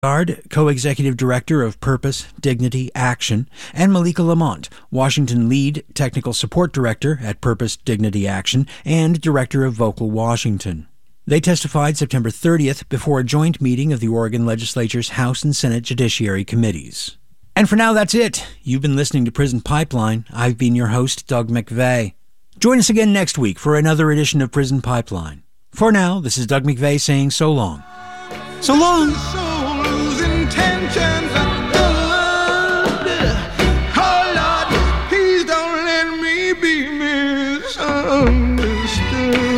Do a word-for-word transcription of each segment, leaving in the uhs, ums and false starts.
Gard, Co-Executive Director of Purpose, Dignity, Action, and Malika Lamont, Washington Lead Technical Support Director at Purpose, Dignity, Action, and Director of Vocal Washington. They testified September thirtieth before a joint meeting of the Oregon Legislature's House and Senate Judiciary Committees. And for now, that's it. You've been listening to Prison Pipeline. I've been your host, Doug McVeigh. Join us again next week for another edition of Prison Pipeline. For now, this is Doug McVeigh saying so long. So long! Intentions are good. Oh Lord, please don't let me be misunderstood.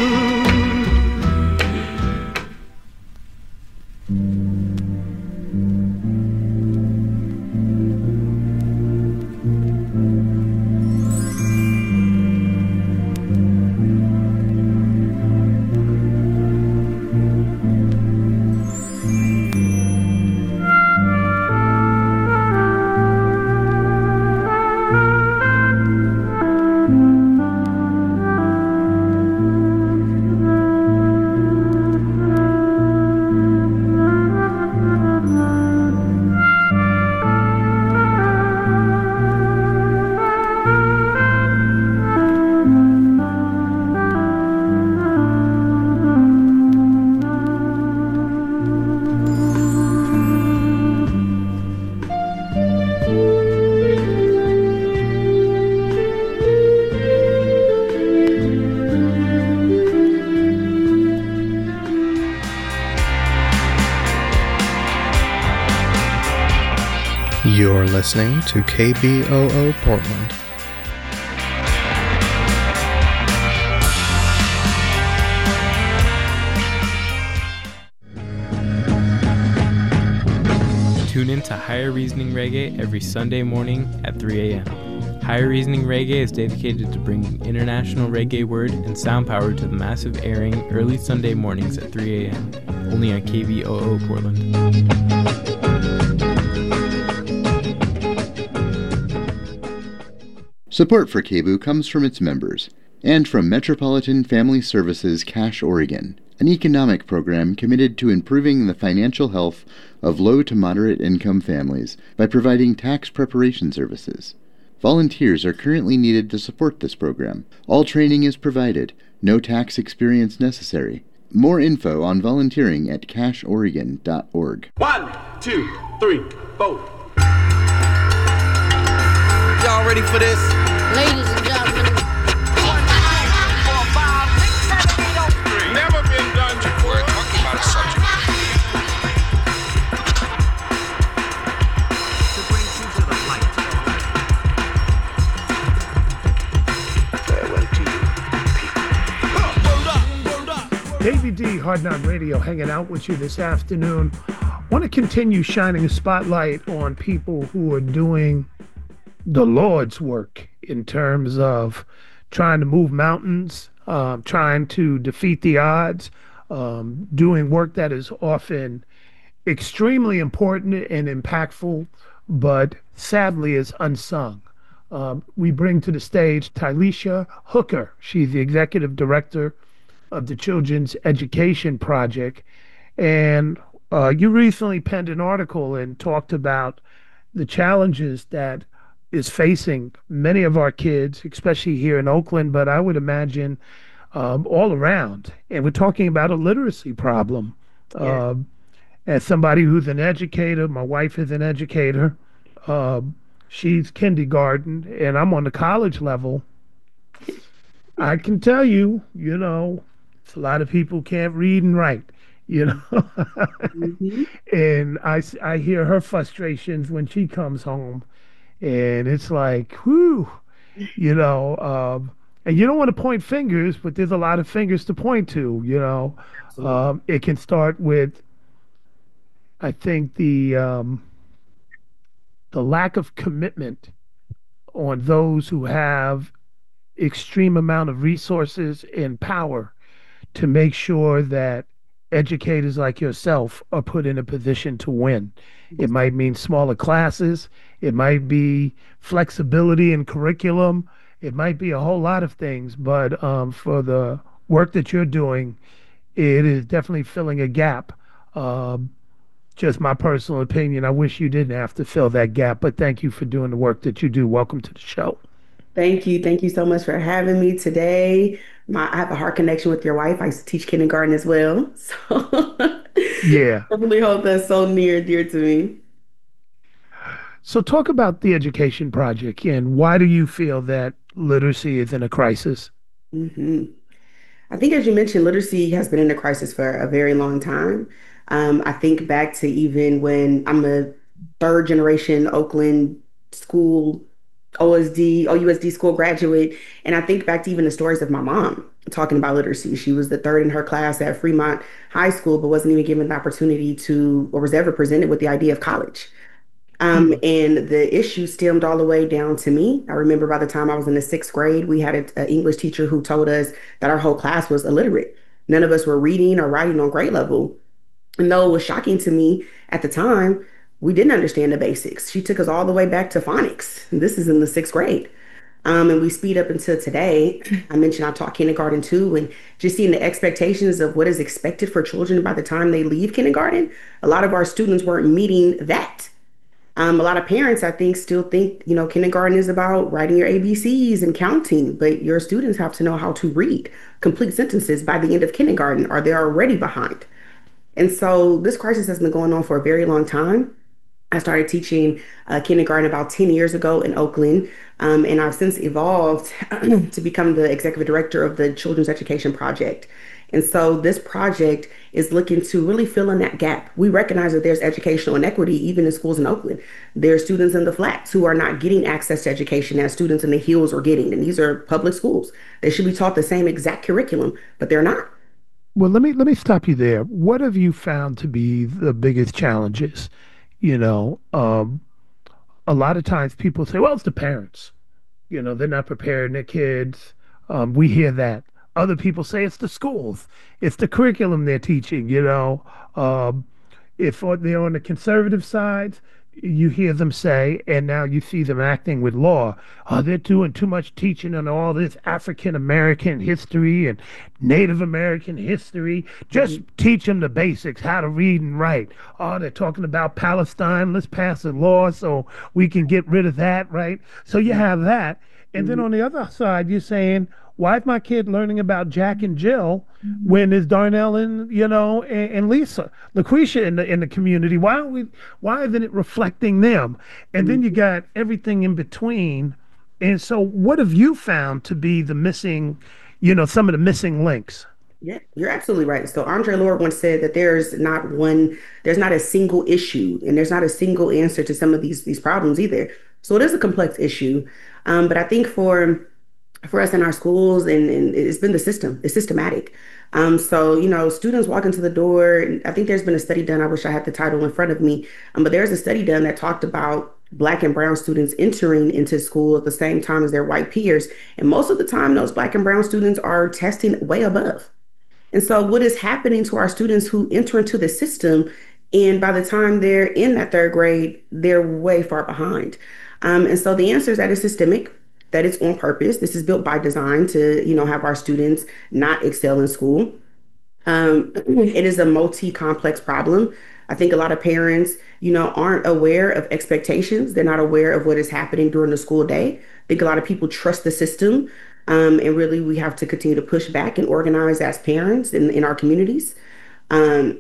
You're listening to K B O O Portland. Tune in to Higher Reasoning Reggae every Sunday morning at three a.m. Higher Reasoning Reggae is dedicated to bringing international reggae word and sound power to the massive airing early Sunday mornings at three a.m. only on K B O O Portland. Support for K B O O comes from its members and from Metropolitan Family Services Cache Oregon, an economic program committed to improving the financial health of low to moderate income families by providing tax preparation services. Volunteers are currently needed to support this program. All training is provided, no tax experience necessary. More info on volunteering at cache oregon dot org. One, two, three, four. Y'all ready for this? Ladies and gentlemen. Never been done before. We're talking about a subject. To bring you to the light. Farewell to you, people. Davey D, Hard Knock Radio, hanging out with you this afternoon. Want to continue shining a spotlight on people who are doing the Lord's work in terms of trying to move mountains, um, trying to defeat the odds, um, doing work that is often extremely important and impactful, but sadly is unsung. Um, we bring to the stage Tylisha Hooker. She's the executive director of the Children's Education Project. And uh, you recently penned an article and talked about the challenges that is facing many of our kids, especially here in Oakland, but I would imagine um, all around. And we're talking about a literacy problem. Yeah. Um, as somebody who's an educator, my wife is an educator. Um, she's kindergarten, and I'm on the college level. I can tell you, you know, it's a lot of people can't read and write, you know. Mm-hmm. And I, I hear her frustrations when she comes home. And it's like, whew, you know, um, and you don't want to point fingers, but there's a lot of fingers to point to, you know. Um, it can start with, I think, the um, the lack of commitment on those who have extreme amount of resources and power to make sure that educators like yourself are put in a position to win. It might mean smaller classes. It might be flexibility in curriculum. It might be a whole lot of things. But um, for the work that you're doing, it is definitely filling a gap. Um, just my personal opinion. I wish you didn't have to fill that gap, but thank you for doing the work that you do. Welcome to the show. Thank you. Thank you so much for having me today. My, I have a heart connection with your wife. I used to teach kindergarten as well. So Yeah. I really hold that so near, dear to me. So talk about the Education Project and why do you feel that literacy is in a crisis? hmm I think, as you mentioned, literacy has been in a crisis for a very long time. Um, I think back to even when I'm a third generation Oakland school O S D, O U S D school graduate, and I think back to even the stories of my mom talking about literacy. She was the third in her class at Fremont High School, but wasn't even given the opportunity to, or was ever presented with the idea of college. Um, and the issue stemmed all the way down to me. I remember by the time I was in the sixth grade, we had an English teacher who told us that our whole class was illiterate. None of us were reading or writing on grade level. And though it was shocking to me at the time, we didn't understand the basics. She took us all the way back to phonics. And this is in the sixth grade. Um, and we speed up until today. I mentioned I taught kindergarten too, and just seeing the expectations of what is expected for children by the time they leave kindergarten, a lot of our students weren't meeting that. Um, a lot of parents, I think, still think, you know, kindergarten is about writing your A B Cs and counting, but your students have to know how to read complete sentences by the end of kindergarten, or they're already behind. And so this crisis has been going on for a very long time. I started teaching uh, kindergarten about ten years ago in Oakland, um, and I've since evolved to become the executive director of the Children's Education Project. And so this project is looking to really fill in that gap. We recognize that there's educational inequity even in schools in Oakland. There are students in the flats who are not getting access to education as students in the hills are getting, and these are public schools. They should be taught the same exact curriculum, but they're not. Well, let me let me stop you there. What have you found to be the biggest challenges? You know, um, a lot of times people say, well, it's the parents. You know, they're not preparing their kids. Um, we hear that. Other people say it's the schools. It's the curriculum they're teaching, you know. Um, if they're on the conservative side, you hear them say, and now you see them acting with law, oh, they're doing too much teaching on all this African American history and Native American history. Just teach them the basics, how to read and write. Oh, they're talking about Palestine. Let's pass a law so we can get rid of that, right? So you have that. And then on the other side, you're saying, why is my kid learning about Jack and Jill when there's Darnell and, you know, and, and Lisa, LaQuisha in the in the community? Why aren't we? Why isn't it reflecting them? And then you got everything in between. And so, what have you found to be the missing, you know, some of the missing links? Yeah, you're absolutely right. So Andre Lord once said that there's not one, there's not a single issue, and there's not a single answer to some of these these problems either. So it is a complex issue. Um, but I think for for us in our schools, and, and it's been the system, it's systematic. Um, so, you know, students walk into the door, and I think there's been a study done, I wish I had the title in front of me, um, but there's a study done that talked about Black and brown students entering into school at the same time as their white peers. And most of the time, those Black and brown students are testing way above. And so what is happening to our students who enter into the system, and by the time they're in that third grade, they're way far behind. Um, and so the answer is that it's systemic, that it's on purpose. This is built by design to, you know, have our students not excel in school. Um, it is a multi-complex problem. I think a lot of parents, you know, aren't aware of expectations. They're not aware of what is happening during the school day. I think a lot of people trust the system. Um, and really, we have to continue to push back and organize as parents in, in our communities. Um,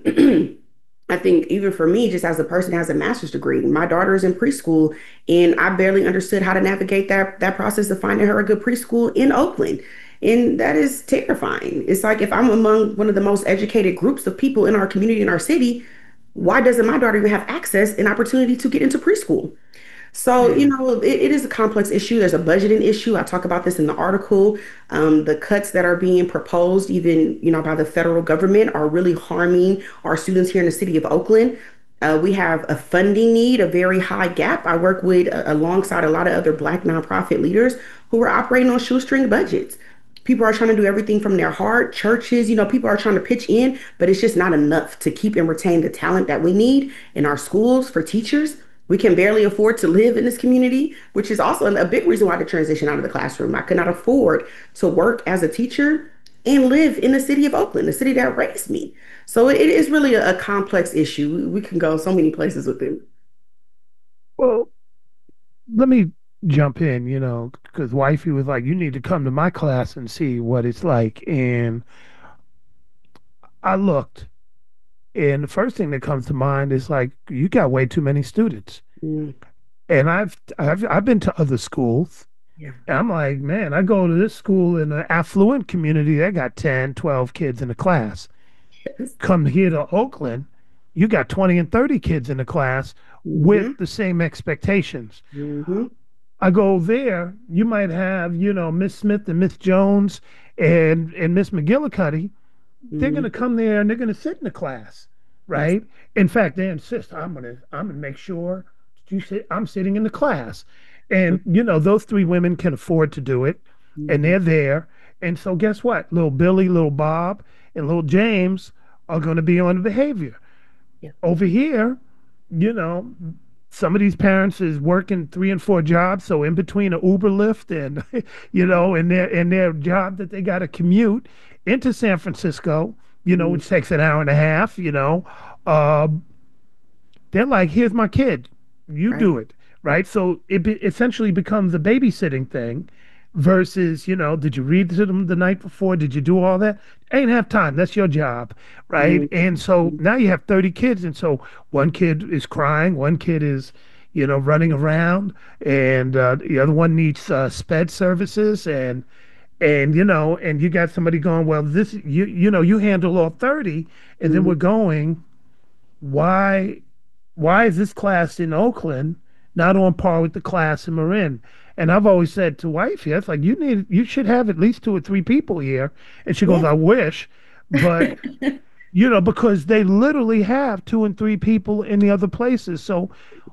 I think even for me, just as a person who has a master's degree, my daughter is in preschool, and I barely understood how to navigate that that process of finding her a good preschool in Oakland. And that is terrifying. It's like, if I'm among one of the most educated groups of people in our community, in our city, why doesn't my daughter even have access and opportunity to get into preschool? So, you know, it, it is a complex issue. There's a budgeting issue. I talk about this in the article. Um, the cuts that are being proposed, even, you know, by the federal government, are really harming our students here in the city of Oakland. Uh, we have a funding need, a very high gap. I work with uh, alongside a lot of other Black nonprofit leaders who are operating on shoestring budgets. People are trying to do everything from their heart, churches, you know, people are trying to pitch in, but it's just not enough to keep and retain the talent that we need in our schools for teachers. We can barely afford to live in this community, which is also a big reason why the transition out of the classroom. I could not afford to work as a teacher and live in the city of Oakland, the city that raised me. So it, it is really a, a complex issue. We can go so many places with it. Well, let me jump in, you know, because wifey was like, you need to come to my class and see what it's like. And I looked, and the first thing that comes to mind is like, you got way too many students. Mm. And I've I've I've been to other schools. Yeah. And I'm like, man, I go to this school in an affluent community, they got ten, twelve kids in the class. Yes. Come here to Oakland, you got twenty and thirty kids in the class with Mm-hmm. the same expectations. Mm-hmm. I go there, you might have, you know, Miss Smith and Miss Jones and and Miss McGillicuddy. They're Mm-hmm. gonna come there and they're gonna sit in the class, Yes. right? In fact, they insist, I'm gonna I'm gonna make sure you sit I'm sitting in the class. And you know, those three women can afford to do it, and Mm-hmm. they're there. And so guess what? Little Billy, little Bob, and little James are gonna be on the behavior. Yeah. Over here, you know, some of these parents is working three and four jobs, so in between a Uber Lyft and you know, and their and their job that they got to commute into San Francisco, you know, Mm-hmm. which takes an hour and a half, you know, uh, they're like, here's my kid, you Right. do it, right? So it be, essentially becomes a babysitting thing versus, you know, did you read to them the night before? Did you do all that? Ain't have time. That's your job, right? Mm-hmm. And so now you have thirty kids, and so one kid is crying, one kid is, you know, running around, and uh, the other one needs uh, sped services, and and you know, and you got somebody going, well, this you you know, you handle all thirty, and then Mm-hmm. we're going, why why is this class in Oakland not on par with the class in Marin? And I've always said to wifey, it's like you need you should have at least two or three people here. And she goes, Yeah. I wish, but you know, because they literally have two and three people in the other places. So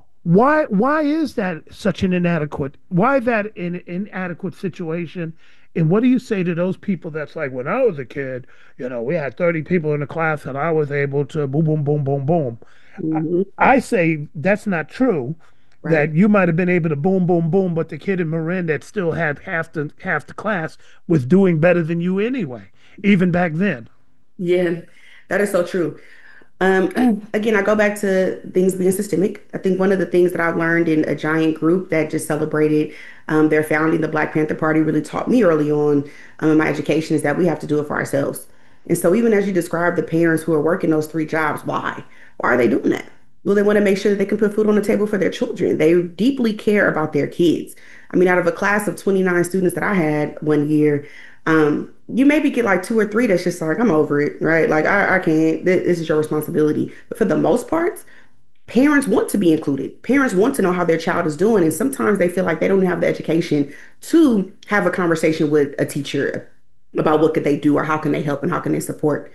why why is that such an inadequate why that an inadequate situation? And what do you say to those people that's like, when I was a kid, you know, we had thirty people in the class and I was able to boom, boom, boom, boom, boom. Mm-hmm. I say that's not true. Right. That you might have been able to boom, boom, boom, but the kid in Marin that still had half the half the class was doing better than you anyway, even back then. Yeah, that is so true. Um, again, I go back to things being systemic. I think one of the things that I've learned in a giant group that just celebrated um, their founding, the Black Panther Party, really taught me early on um, in my education is that we have to do it for ourselves. And so, even as you describe the parents who are working those three jobs, why? Why are they doing that? Well, they want to make sure that they can put food on the table for their children. They deeply care about their kids. I mean, out of a class of twenty-nine students that I had one year, um, you maybe get like two or three that's just like, I'm over it, right? Like, I, I can't, this, this is your responsibility. But for the most part, parents want to be included. Parents want to know how their child is doing. And sometimes they feel like they don't have the education to have a conversation with a teacher about what could they do or how can they help and how can they support.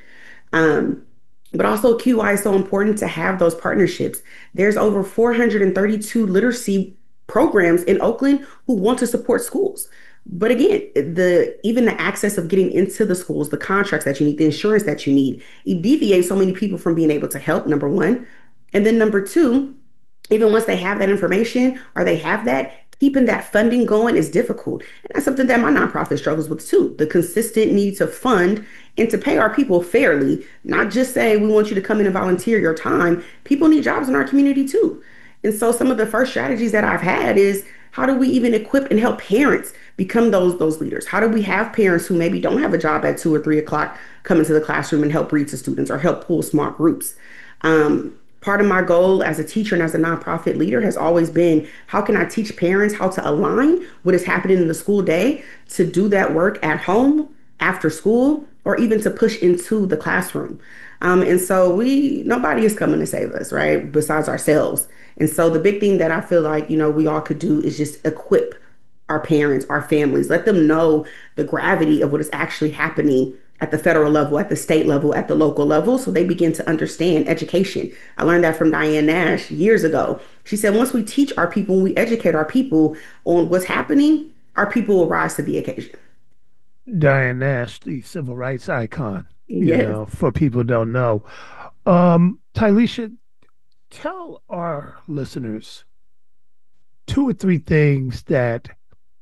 Um, but also Q I is so important to have those partnerships. There's over four hundred thirty-two literacy programs in Oakland who want to support schools. But again, the even the access of getting into the schools, the contracts that you need, the insurance that you need, it deviates so many people from being able to help, number one. And then number two, even once they have that information or they have that, keeping that funding going is difficult. And that's something that my nonprofit struggles with too. The consistent need to fund and to pay our people fairly, not just say we want you to come in and volunteer your time. People need jobs in our community too. And so some of the first strategies that I've had is how do we even equip and help parents become those those leaders? How do we have parents who maybe don't have a job at two or three o'clock come into the classroom and help read to students or help pull small groups? Um, part of my goal as a teacher and as a nonprofit leader has always been how can I teach parents how to align what is happening in the school day to do that work at home, after school, or even to push into the classroom. Um, and so we, nobody is coming to save us, right? Besides ourselves. And so the big thing that I feel like, you know, we all could do is just equip our parents, our families, let them know the gravity of what is actually happening at the federal level, at the state level, at the local level, so they begin to understand education. I learned that from Diane Nash years ago. She said, once we teach our people, we educate our people on what's happening, our people will rise to the occasion. Diane Nash, the civil rights icon, you Yes. know, for people who don't know. Um, Tylisha, tell our listeners two or three things that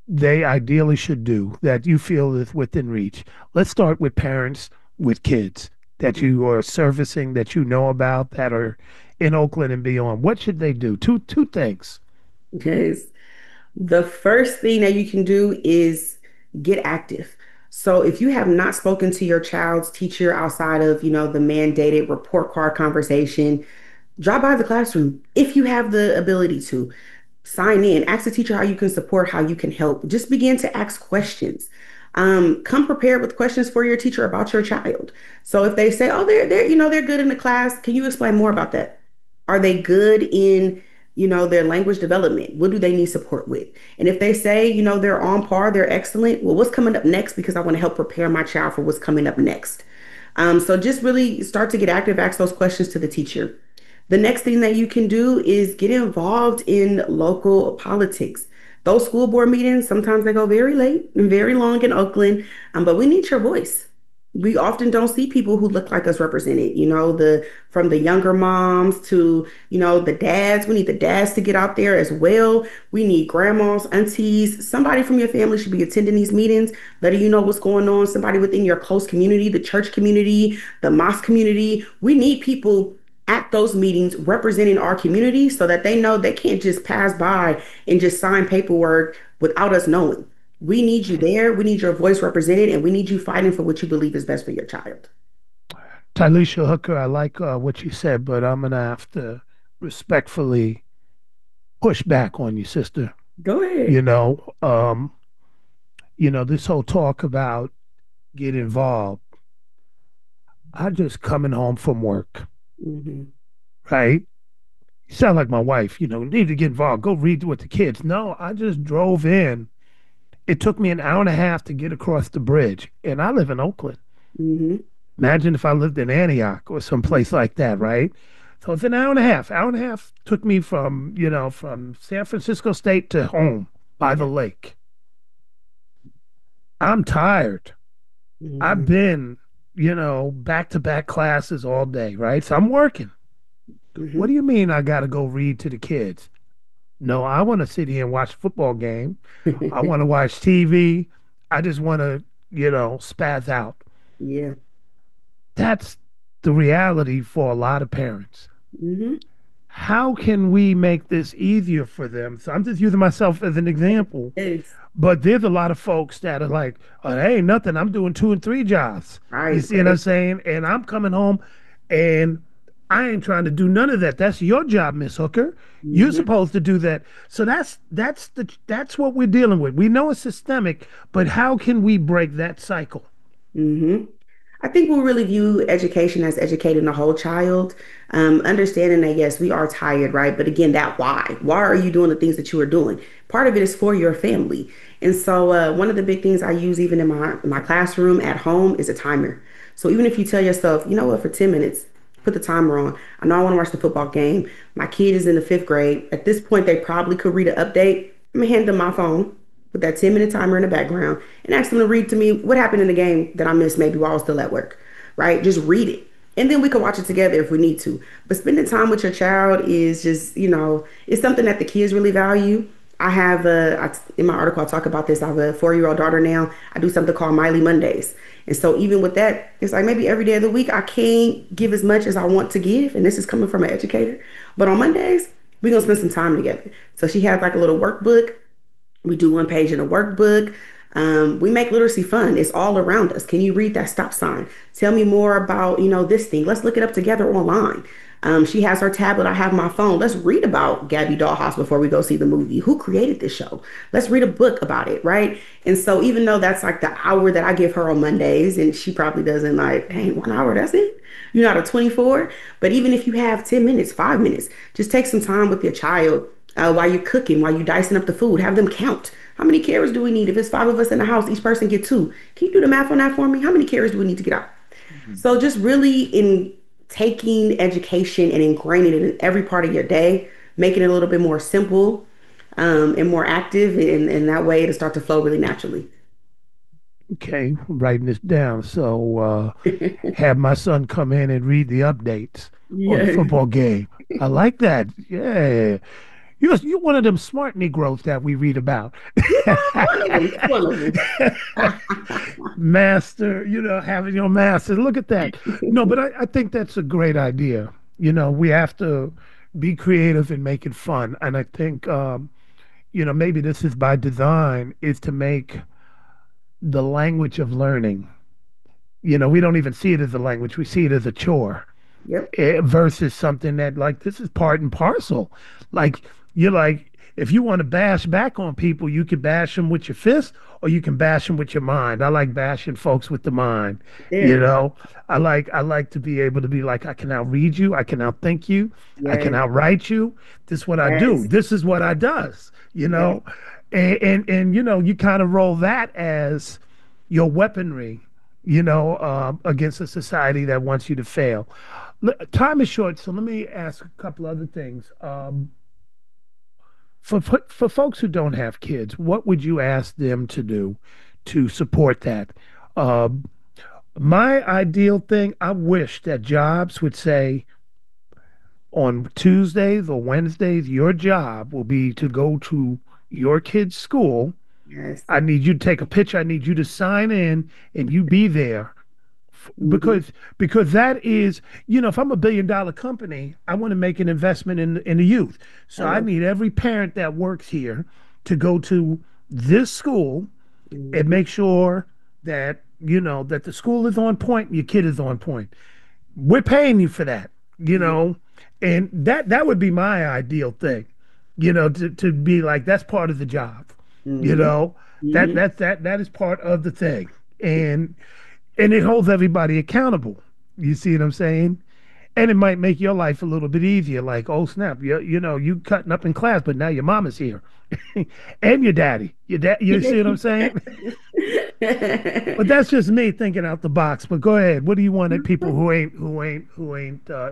they ideally should do that you feel is within reach? Let's start with parents with kids that you are servicing, that you know about, that are in Oakland and beyond. What should they do? Two two things. Yes. The first thing that you can do is get active. So if you have not spoken to your child's teacher outside of, you know, the mandated report card conversation, drop by the classroom if you have the ability to. Sign in, ask the teacher how you can support, how you can help. Just begin to ask questions. Um, come prepared with questions for your teacher about your child. So if they say, oh, they're they're, you know, they're good in the class, can you explain more about that? Are they good in, you know, their language development? What do they need support with? And if they say, you know, they're on par, they're excellent, well, what's coming up next? Because I want to help prepare my child for what's coming up next. Um, so just really start to get active, ask those questions to the teacher. The next thing that you can do is get involved in local politics. Those school board meetings, sometimes they go very late and very long in Oakland, um, but we need your voice. We often don't see people who look like us represented, you know, the from the younger moms to, you know, the dads. We need the dads to get out there as well. We need grandmas, aunties. Somebody from your family should be attending these meetings, letting you know what's going on. Somebody within your close community, the church community, the mosque community. We need people at those meetings representing our community so that they know they can't just pass by and just sign paperwork without us knowing. We need you there. We need your voice represented, and we need you fighting for what you believe is best for your child. Tylisha Hooker, I like uh, what you said, but I'm going to have to respectfully push back on you, sister. Go ahead. You know, um, you know, this whole talk about get involved. I just coming home from work, Mm-hmm. right? You sound like my wife, you know, need to get involved. Go read with the kids. No, I just drove in. It took me an hour and a half to get across the bridge, and I live in Oakland. Mm-hmm. Imagine if I lived in Antioch or someplace like that, right? So it's an hour and a half. Hour and a half took me from, you know, from San Francisco State to home by the lake. I'm tired. Mm-hmm. I've been, you know, back-to-back classes all day, right? So I'm working. Mm-hmm. What do you mean I got to go read to the kids? No, I want to sit here and watch a football game. I want to watch T V. I just want to, you know, spaz out. Yeah. That's the reality for a lot of parents. Mm-hmm. How can we make this easier for them? So I'm just using myself as an example. Yes. But there's a lot of folks that are like, oh, that ain't nothing. I'm doing two and three jobs. Right. You see what I'm saying? And I'm coming home and I ain't trying to do none of that. That's your job, Miss Hooker. Mm-hmm. You're supposed to do that. So that's that's the that's what we're dealing with. We know it's systemic, but how can we break that cycle? Mm-hmm. I think we'll really view education as educating the whole child, um, understanding that, yes, we are tired, right? But again, that why. Why are you doing the things that you are doing? Part of it is for your family. And so uh, one of the big things I use even in my, in my classroom at home is a timer. So even if you tell yourself, you know what, for ten minutes, put the timer on. I know I want to watch the football game. My kid is in the fifth grade. At this point, they probably could read an update. I'm going to hand them my phone with that ten minute timer in the background and ask them to read to me what happened in the game that I missed maybe while I was still at work, right? Just read it. And then we can watch it together if we need to. But spending time with your child is just, you know, it's something that the kids really value. I have a, I, in my article, I talk about this. I have a four-year-old daughter now. I do something called Miley Mondays. And so even with that, it's like maybe every day of the week, I can't give as much as I want to give. And this is coming from an educator. But on Mondays, we're going to spend some time together. So she has like a little workbook. We do one page in a workbook. Um, we make literacy fun. It's all around us. Can you read that stop sign? Tell me more about, you know, this thing. Let's look it up together online. Um, she has her tablet. I have my phone. Let's read about Gabby Dollhouse before we go see the movie. Who created this show? Let's read a book about it, right? And so even though that's like the hour that I give her on Mondays, and she probably doesn't like, dang, one hour, that's it? You're not a twenty-four? But even if you have ten minutes, five minutes, just take some time with your child uh, while you're cooking, while you're dicing up the food. Have them count. How many carrots do we need? If it's five of us in the house, each person get two. Can you do the math on that for me? How many carrots do we need to get out? Mm-hmm. So just really in taking education and ingraining it in every part of your day, making it a little bit more simple um, and more active, and, and that way it'll start to flow really naturally. Okay, I'm writing this down. So uh, have my son come in and read the updates yeah. on the football game. I like that. Yeah. You're, you're one of them smart Negroes that we read about. One of them, one of them. Master, you know, having your master. Look at that. No, but I, I think that's a great idea. You know, we have to be creative and make it fun. And I think, um, you know, maybe this is by design, is to make the language of learning. You know, we don't even see it as a language. We see it as a chore. Yep. eh, versus something that like this is part and parcel. Like you're like, if you want to bash back on people, you can bash them with your fist or you can bash them with your mind. I like bashing folks with the mind. Yeah. You know, I like I like to be able to be like, I can now read you, I can now think you, I can Yes. now write you. This is what I do. Yes. This is what I does. You know, and, and and you know, you kind of roll that as your weaponry, you know, um, against a society that wants you to fail. L- Time is short, so let me ask a couple other things. Um, for, for for folks who don't have kids, what would you ask them to do to support that? Um, my ideal thing, I wish that jobs would say on Tuesdays or Wednesdays, your job will be to go to your kid's school. Yes. I need you to take a picture. I need you to sign in and you be there F- because because that is, you know, if I'm a billion dollar company, I want to make an investment in in the youth. So I need every parent that works here to go to this school and make sure that, you know, that the school is on point and your kid is on point. We're paying you for that, you know, and that that would be my ideal thing, you know, to, to be like, that's part of the job, you know, that that that that is part of the thing, and and it holds everybody accountable. You see what I'm saying? And it might make your life a little bit easier. Like, oh snap, you you know, you cutting up in class, but now your mama's here, and your daddy, your dad. You see what I'm saying? But that's just me thinking out the box. But go ahead. What do you want at people who ain't who ain't who ain't uh,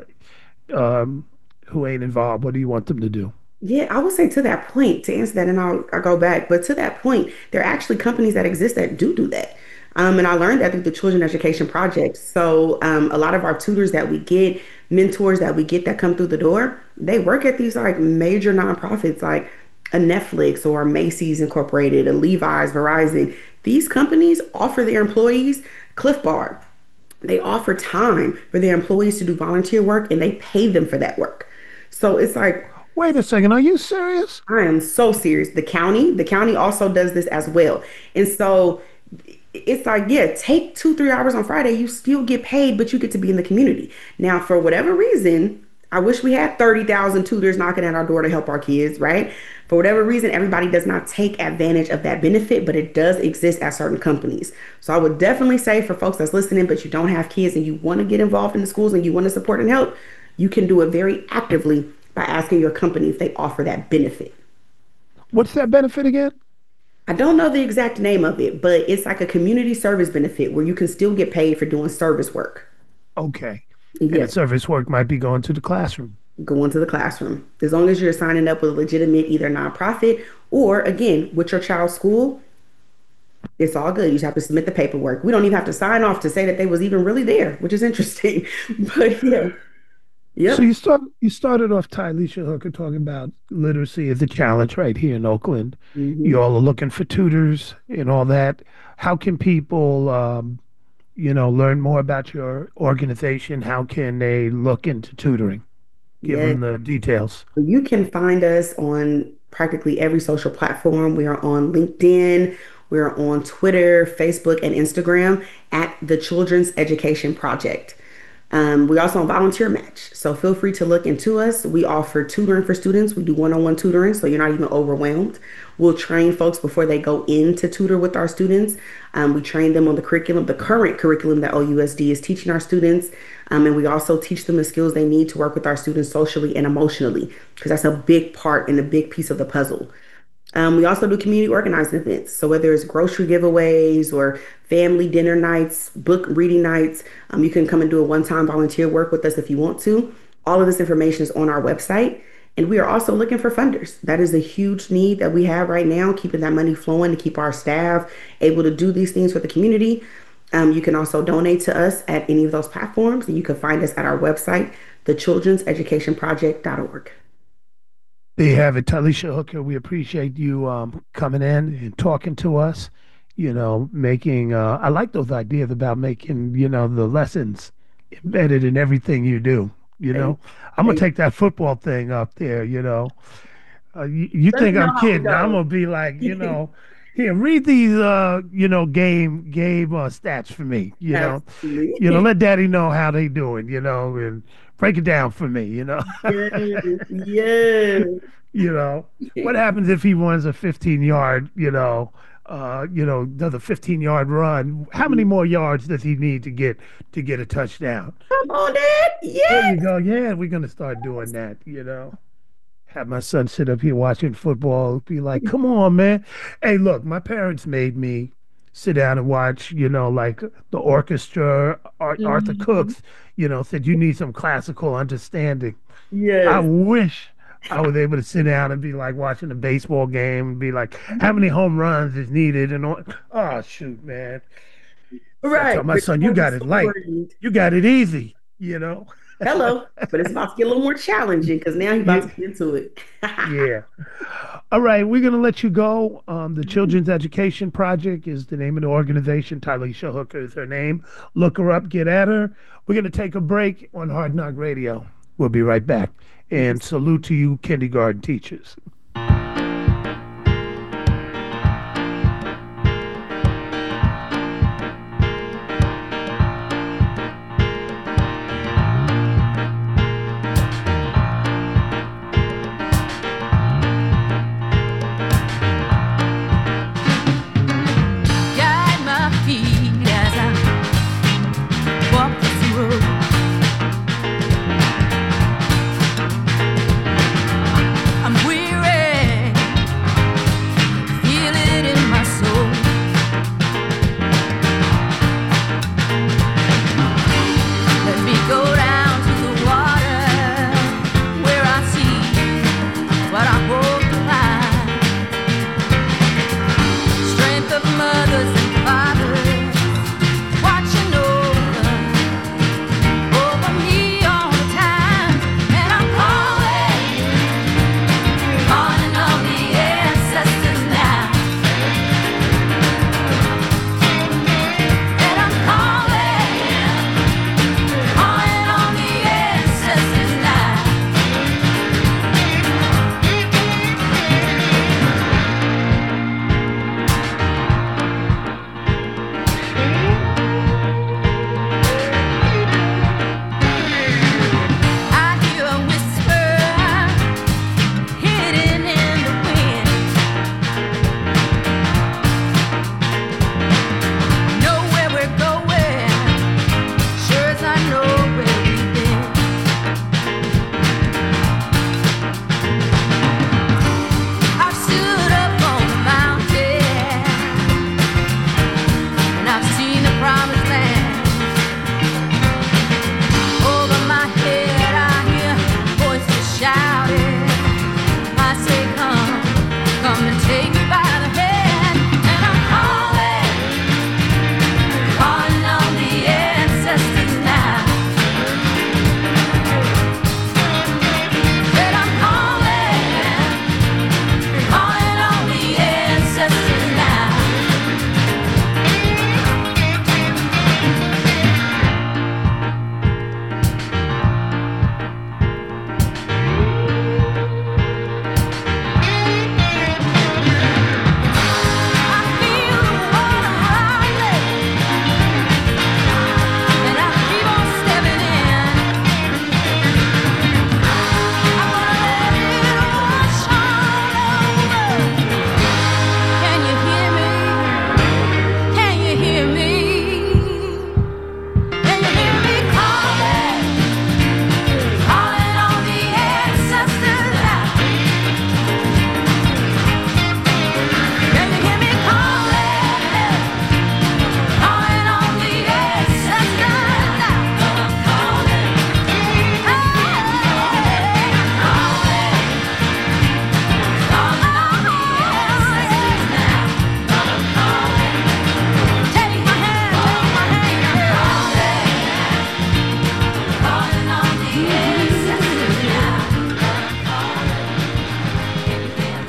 um, who ain't involved? What do you want them to do? Yeah, I would say to that point, to answer that, and I'll, I'll go back, but to that point, there are actually companies that exist that do do that. Um, and I learned that through the Children Education Project. So um, a lot of our tutors that we get, mentors that we get that come through the door, they work at these like major nonprofits like a Netflix or a Macy's Incorporated, a Levi's, Verizon. These companies offer their employees Cliff Bar. They offer time for their employees to do volunteer work and they pay them for that work. So it's like, Wait a second. Are you serious? I am so serious. The county, the county also does this as well. And so it's like, yeah, take two, three hours on Friday, you still get paid, but you get to be in the community. Now, for whatever reason, I wish we had thirty thousand tutors knocking at our door to help our kids, right? For whatever reason, everybody does not take advantage of that benefit, but it does exist at certain companies. So I would definitely say for folks that's listening, but you don't have kids and you want to get involved in the schools and you want to support and help, you can do it very actively by asking your company if they offer that benefit. What's that benefit again? I don't know the exact name of it, but it's like a community service benefit where you can still get paid for doing service work. Okay. And Yeah, the service work might be going to the classroom. go into the classroom. As long as you're signing up with a legitimate either nonprofit or again with your child's school, it's all good. You just have to submit the paperwork. We don't even have to sign off to say that they was even really there, which is interesting. But yeah. Yep. So you start you started off, Tylisha Hooker, talking about literacy as a challenge right here in Oakland. Mhm. You all are looking for tutors and all that. How can people, um, you know, learn more about your organization? How can they look into tutoring? Give Yeah. them the details. You can find us on practically every social platform. We are on LinkedIn, we're on Twitter, Facebook, and Instagram at the Children's Education Project. Um, we also volunteer match. So feel free to look into us. We offer tutoring for students. We do one-on-one tutoring, so you're not even overwhelmed. We'll train folks before they go in to tutor with our students. Um, we train them on the curriculum, the current curriculum that O U S D is teaching our students. Um, and we also teach them the skills they need to work with our students socially and emotionally, because that's a big part and a big piece of the puzzle. Um, we also do community organizing events. So whether it's grocery giveaways or family dinner nights, book reading nights, um, you can come and do a one-time volunteer work with us if you want to. All of this information is on our website. And we are also looking for funders. That is a huge need that we have right now, keeping that money flowing to keep our staff able to do these things for the community. Um, you can also donate to us at any of those platforms. And you can find us at our website, the children's education project dot org. There you have it, Talisha Hooker. We appreciate you um, coming in and talking to us. You know, making, uh, I like those ideas about making, you know, the lessons embedded in everything you do. You know, I'm going to take that football thing up there, you know. Uh, you you think I'm kidding. I'm going to be like, you know, here, read these, uh, you know, game game uh, stats for me, you know. Absolutely. You know, let daddy know how they doing, you know, and break it down for me, you know. Yes, yes. You know, what happens if he runs a fifteen yard, you know, uh, you know, does a fifteen yard run? How many more yards does he need to get to get a touchdown? Come on, Dad. Yeah. There you go. Yeah, we're gonna start doing that, you know. Have my son sit up here watching football, be like, come on, man. Hey, look, my parents made me sit down and watch, you know, like the orchestra, Ar- Mhm. Arthur Cooks, you know, said you need some classical understanding. Yes. I wish I was able to sit down and be like watching a baseball game and be like, how many home runs is needed? And all. Oh, shoot, man. I Right. told my son, you got it light. You got it easy, you know? Hello. But it's about to get a little more challenging because now he's about to get into it. Yeah. All right, we're going to let you go. Um, the Children's Education Project is the name of the organization. Talisha Hooker is her name. Look her up, get at her. We're going to take a break on Hard Knock Radio. We'll be right back. And salute to you, kindergarten teachers. Guide my feet as I walk this road. I'm weary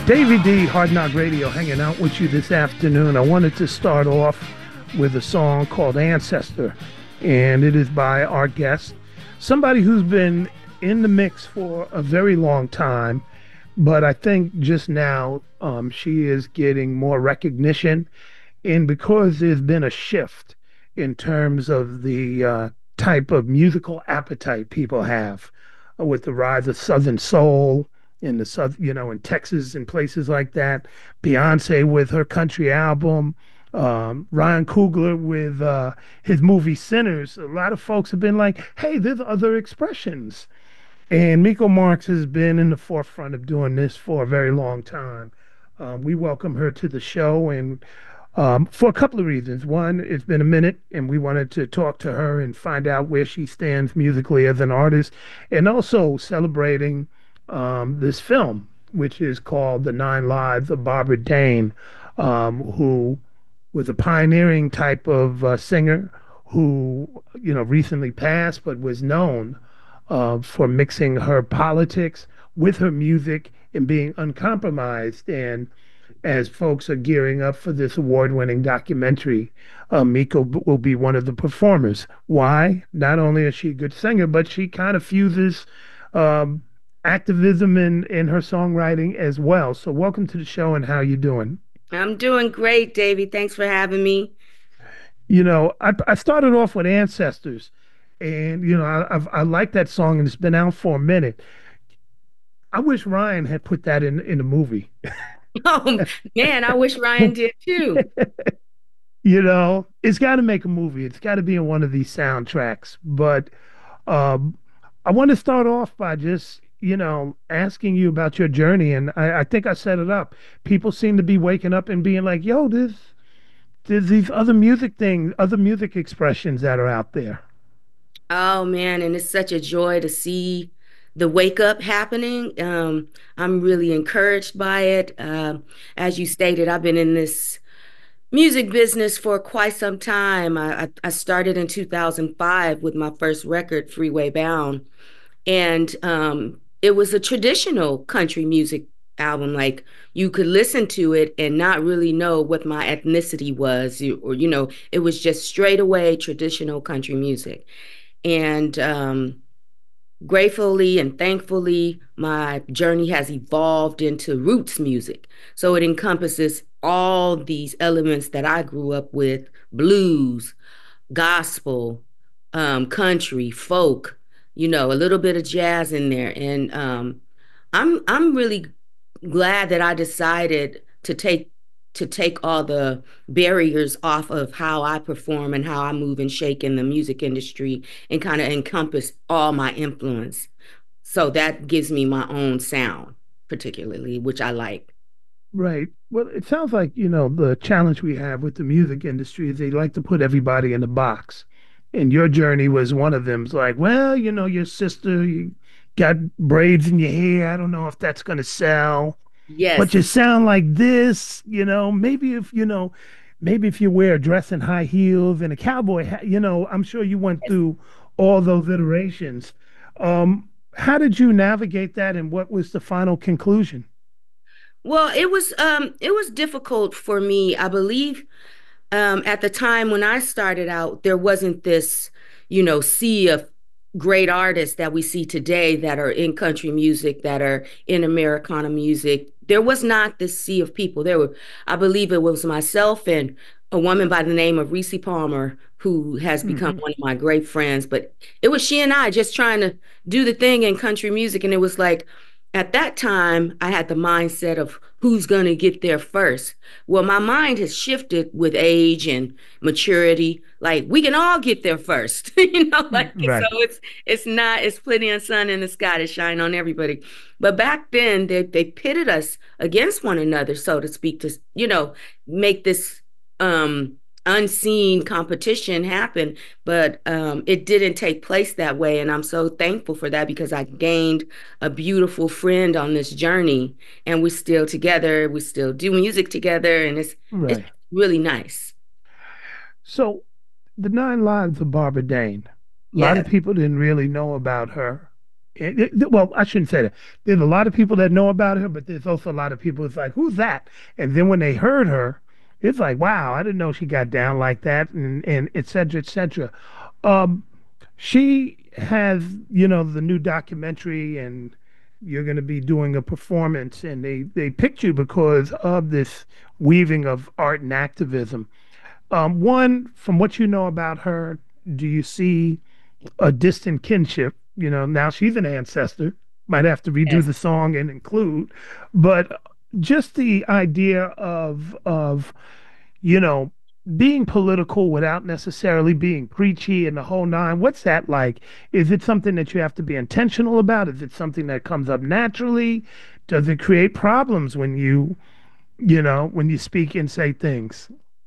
Davey D, Hard Knock Radio, hanging out with you this afternoon. I wanted to start off with a song called Ancestor, and it is by our guest, somebody who's been in the mix for a very long time, but I think just now um, she is getting more recognition, and because there's been a shift in terms of the uh, type of musical appetite people have uh, with the rise of Southern Soul, in the south, you know, in Texas and places like that. Beyonce with her country album, um, Ryan Coogler with uh, his movie Sinners. A lot of folks have been like, hey, there's other expressions. And Miko Marks has been in the forefront of doing this for a very long time. Um, we welcome her to the show, and um, for a couple of reasons. One, it's been a minute, and we wanted to talk to her and find out where she stands musically as an artist, and also celebrating Um, this film, which is called The Nine Lives of Barbara Dane, um, who was a pioneering type of uh, singer who, you know, recently passed, but was known uh, for mixing her politics with her music and being uncompromised. And as folks are gearing up for this award-winning documentary, uh, Miko b- will be one of the performers. Why? Not only is she a good singer, but she kind of fuses um, activism in, in her songwriting as well. So welcome to the show, and how you doing? I'm doing great, Davey. Thanks for having me. You know, I, I started off with Ancestors, and, you know, I, I've, I like that song, and it's been out for a minute. I wish Ryan had put that in, in the movie. Oh, man, I wish Ryan did too. You know, it's got to make a movie. It's got to be in one of these soundtracks. But um, I want to start off by just, you know, asking you about your journey. And I, I think I set it up. People seem to be waking up and being like, yo, there's, there's these other music things, other music expressions that are out there. Oh, man, and it's such a joy to see the wake up happening. Um, I'm really encouraged by it. Uh, as you stated, I've been in this music business for quite some time. I, I, I started in two thousand five with my first record, Freeway Bound. And um, it was a traditional country music album. Like, you could listen to it and not really know what my ethnicity was, you- or, you know, it was just straight away traditional country music. And um, gratefully and thankfully, my journey has evolved into roots music. So it encompasses all these elements that I grew up with: blues, gospel, um, country, folk, you know, a little bit of jazz in there. And um, I'm I'm really glad that I decided to take to take all the barriers off of how I perform and how I move and shake in the music industry, and kind of encompass all my influence. So that gives me my own sound, particularly, which I like. Right. Well, it sounds like, you know, the challenge we have with the music industry is they like to put everybody in a box. And your journey was one of them. It's like, well, you know, your sister, you got braids in your hair. I don't know if that's going to sell. Yes. But you sound like this, you know, maybe if, you know, maybe if you wear a dress and high heels and a cowboy hat, you know, I'm sure you went through all those iterations. Um, how did you navigate that, and what was the final conclusion? Well, it was um it was difficult for me. I believe um at the time when I started out, there wasn't this, you know, sea of great artists that we see today that are in country music, that are in Americana music. There was not this sea of people. There were, I believe it was myself and a woman by the name of Reese Palmer, who has become Mhm. one of my great friends. But it was she and I just trying to do the thing in country music. And it was like, at that time, I had the mindset of who's going to get there first. Well, my mind has shifted with age and maturity. Like, we can all get there first, you know, like, Right. so it's, it's not, it's plenty of sun in the sky to shine on everybody. But back then, they, they pitted us against one another, so to speak, to, you know, make this, um, unseen competition happen. But um, it didn't take place that way. And I'm so thankful for that, because I gained a beautiful friend on this journey, and we're still together. We still do music together, and it's, it's Right. really nice. So, the Nine Lives of Barbara Dane. A lot Yeah. of people didn't really know about her it- it- well, I shouldn't say that. There's a lot of people that know about her, but there's also a lot of people it's like, who's that? And then when they heard her, it's like, wow, I didn't know she got down like that, and and et cetera, et cetera. Um, she has, you know, the new documentary, and you're going to be doing a performance, and they they picked you because of this weaving of art and activism. Um, one, from what you know about her, do you see a distant kinship? You know, now she's an ancestor. Might have to redo Yes. the song and include, but just the idea of of you know being political without necessarily being preachy and the whole nine. What's that like? Is it something that you have to be intentional about? Is it something that comes up naturally? Does it create problems when you you know when you speak and say things?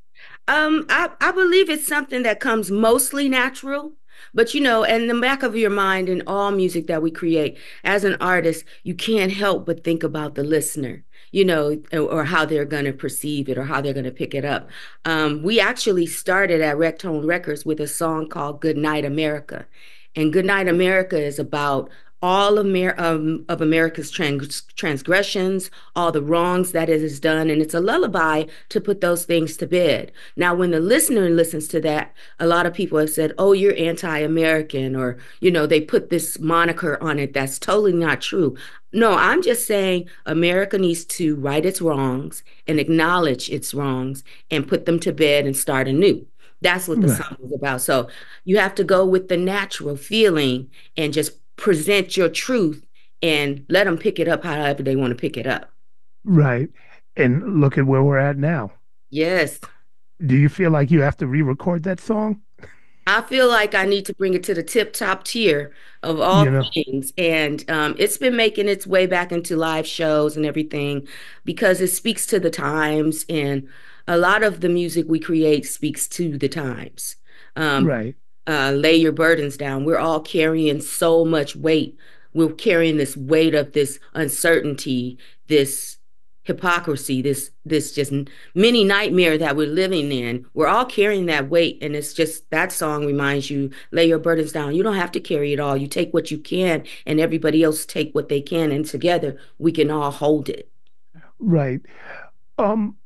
Um, I, I believe it's something that comes mostly natural. But you know, in the back of your mind in all music that we create, as an artist, you can't help but think about the listener, you know, or, or how they're going to perceive it or how they're going to pick it up. Um, we actually started at Rectone Records with a song called Good Night America. And Good Night America is about all Amer- um, of America's trans- transgressions, all the wrongs that it has done, and it's a lullaby to put those things to bed. Now, when the listener listens to that, a lot of people have said, "Oh, you're anti-American," or you know, they put this moniker on it that's totally not true. No, I'm just saying America needs to right its wrongs and acknowledge its wrongs and put them to bed and start anew. That's what the Right. song is about. So you have to go with the natural feeling and just present your truth and let them pick it up however they want to pick it up. Right. And look at where we're at now. Yes. Do you feel like you have to re-record that song? I feel like I need to bring it to the tip top tier of all You know, things. And um, it's been making its way back into live shows and everything because it speaks to the times. And a lot of the music we create speaks to the times. Um, right. uh, Lay your burdens down. We're all carrying so much weight. We're carrying this weight of this uncertainty, this hypocrisy, this this just mini nightmare that we're living in. We're all carrying that weight, and it's just that song reminds you, lay your burdens down. You don't have to carry it all. You take what you can, and everybody else take what they can, and together we can all hold it. Right. Um,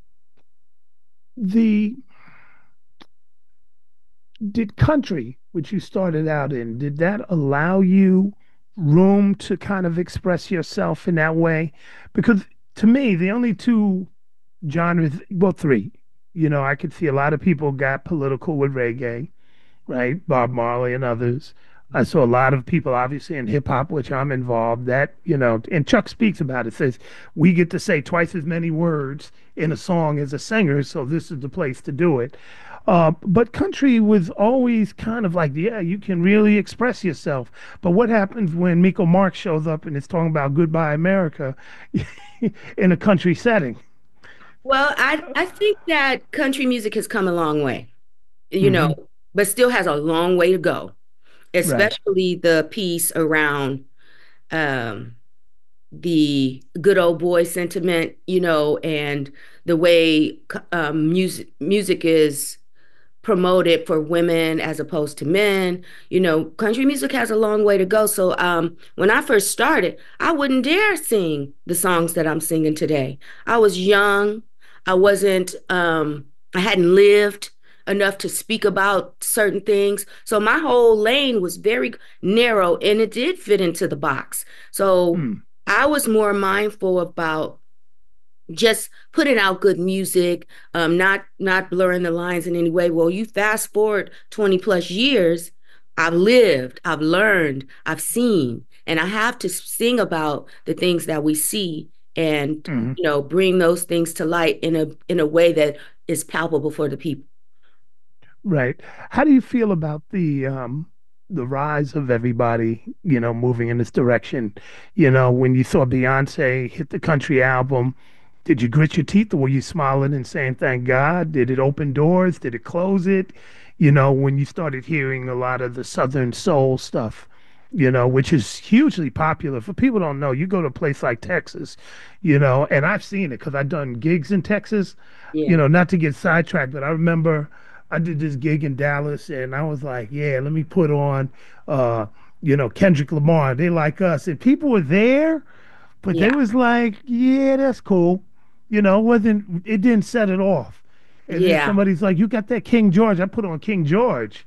the did country, which you started out in, did that allow you room to kind of express yourself in that way? Because to me, the only two genres, well, three, you know, I could see a lot of people got political with reggae, right? Bob Marley and others. I saw a lot of people, obviously, in hip hop, which I'm involved, that, you know, and Chuck speaks about it, says, we get to say twice as many words in a song as a singer, so this is the place to do it. Uh, but country was always kind of like, yeah, you can really express yourself. But what happens when Miko Mark shows up and is talking about Goodbye America in a country setting? Well, I I think that country music has come a long way, you Hmm. know, but still has a long way to go, Right. especially the piece around um, the good old boy sentiment, you know, and the way um, music music is promoted for women as opposed to men. You know, country music has a long way to go. So um, when I first started, I wouldn't dare sing the songs that I'm singing today. I was young. I wasn't, um, I hadn't lived enough to speak about certain things. So my whole lane was very narrow and it did fit into the box. So Mm. I was more mindful about just putting out good music, um, not not blurring the lines in any way. Well, you fast forward twenty plus years, I've lived, I've learned, I've seen, and I have to sing about the things that we see and Hmm. you know bring those things to light in a in a way that is palpable for the people. Right. How do you feel about the um the rise of everybody, you know, moving in this direction? You know, when you saw Beyonce hit the country album, did you grit your teeth or were you smiling and saying thank God? Did it open doors? Did it close it? You know, when you started hearing a lot of the Southern soul stuff, you know, which is hugely popular. For people who don't know, you go to a place like Texas, you know, and I've seen it because I've done gigs in Texas, you Yeah. know, not to get sidetracked, but I remember I did this gig in Dallas and I was like, yeah, let me put on uh, you know, Kendrick Lamar, they like us. And people were there, but they Yeah. was like, yeah, that's cool. You know, it wasn't it didn't set it off. And then Yeah. somebody's like, you got that King George. I put on King George.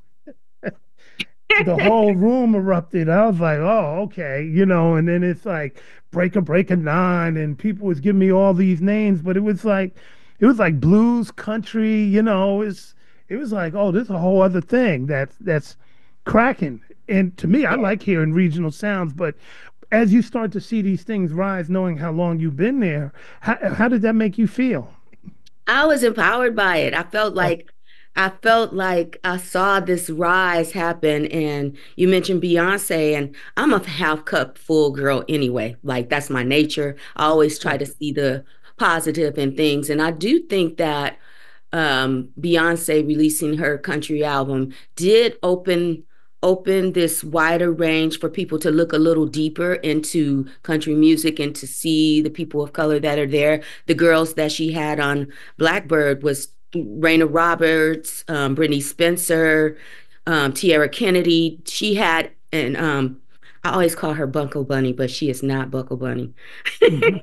The whole room erupted. I was like, oh, okay, you know, and then it's like Breaker Breaker Nine, and people was giving me all these names, but it was like it was like blues, country, you know, it's it was like, oh, this is a whole other thing that's that's cracking. And to me, I like hearing regional sounds, but as you start to see these things rise, knowing how long you've been there, how how did that make you feel? I was empowered by it. I felt Oh, like I felt like I saw this rise happen. And you mentioned Beyonce, and I'm a half cup full girl anyway. Like that's my nature. I always try to right. see the positive in things. And I do think that um, Beyonce releasing her country album did open open this wider range for people to look a little deeper into country music and to see the people of color that are there. The girls that she had on Blackbird was Raina Roberts, um, Brittany Spencer, um, Tierra Kennedy. She had, and um, I always call her Buckle Bunny, but she is not Buckle Bunny. Hmm.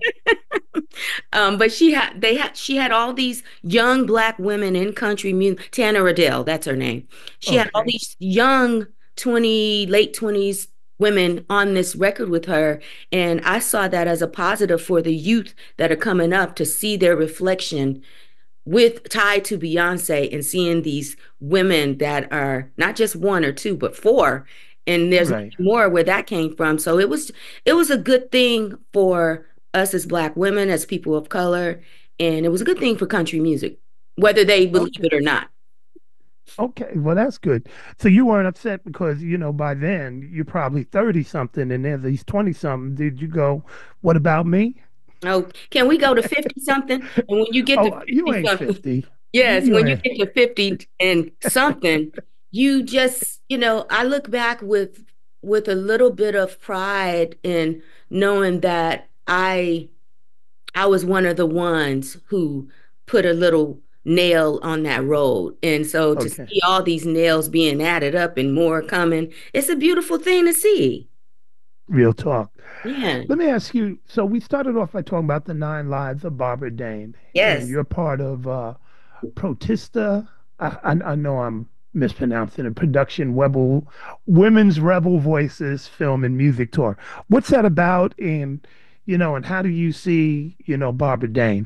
Um, but she had they had she had all these young black women in country music. Tana Riddell, that's her name. She had all Okay. these young twenty, late twenties women on this record with her. And I saw that as a positive for the youth that are coming up to see their reflection with tied to Beyonce and seeing these women that are not just one or two, but four. And there's Right. more where that came from. So it was it was a good thing for us as black women, as people of color, and it was a good thing for country music, whether they believe Okay. it or not. Okay. Well, that's good. So you weren't upset because, you know, by then you're probably thirty something and there's these twenty something. Did you go, what about me? Oh, can we go to fifty something? And when you get to Oh, you fifty ain't something, fifty. yes, You when you ain't. get to fifty and something, you just, you know, I look back with with a little bit of pride in knowing that I I was one of the ones who put a little nail on that road. And so to Okay. see all these nails being added up and more coming, it's a beautiful thing to see. Real talk. Yeah. Let me ask you. So we started off by talking about the nine lives of Barbara Dane, and Yes. you're part of uh, Protista. I, I, I know I'm mispronouncing it. Production Rebel, Women's Rebel Voices Film and Music Tour. What's that about? And you know, and how do you see, you know, Barbara Dane?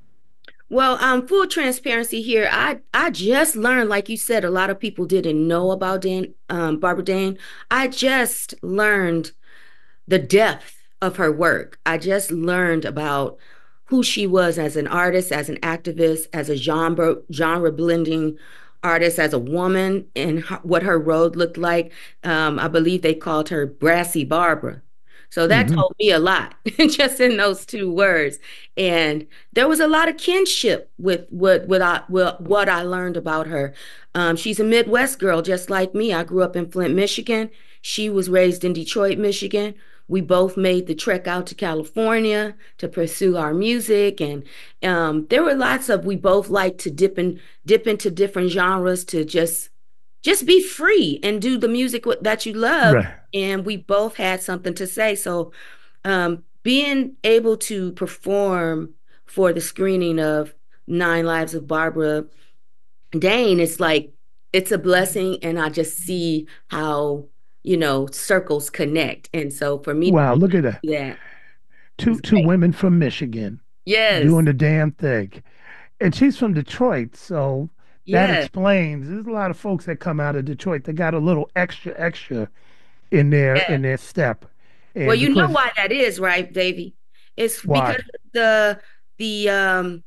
Well, um, full transparency here. I I just learned, like you said, a lot of people didn't know about Dan, um, Barbara Dane. I just learned the depth of her work. I just learned about who she was as an artist, as an activist, as a genre genre blending artist, as a woman, and ho- what her road looked like. Um, I believe they called her Brassy Barbara. So that Hmm. told me a lot just in those two words. And there was a lot of kinship with what what I what, what I learned about her. Um, she's a Midwest girl, just like me. I grew up in Flint, Michigan. She was raised in Detroit, Michigan. We both made the trek out to California to pursue our music, and um, there were lots of we both like to dip in dip into different genres to just just be free and do the music that you love. Right. And we both had something to say. So um, being able to perform for the screening of Nine Lives of Barbara Dane, it's like it's a blessing, and I just see how, you know, circles connect. And so for me to Wow, look at that. do that Two is two great. women from Michigan Yes, doing the damn thing. And she's from Detroit, so that yes, explains. There's a lot of folks that come out of Detroit that got a little extra extra in their yes. in their step. Well, And you know because why that is, right, Davy? It's because why? the the um